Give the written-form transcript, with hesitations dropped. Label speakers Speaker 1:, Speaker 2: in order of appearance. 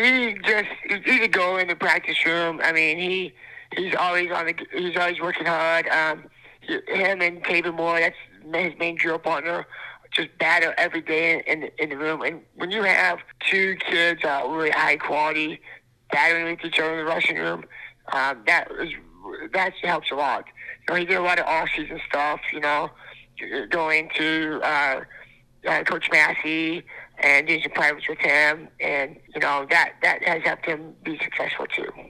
Speaker 1: He's a go in the practice room. I mean, he's always he's always working hard. Him and Taven Moore, that's his main drill partner, just battle every day in the room. And when you have two kids really high quality battling with each other in the rushing room, that helps a lot. He did a lot of off-season stuff, going to Coach Massey and doing some privates with him, and that has helped him be successful too.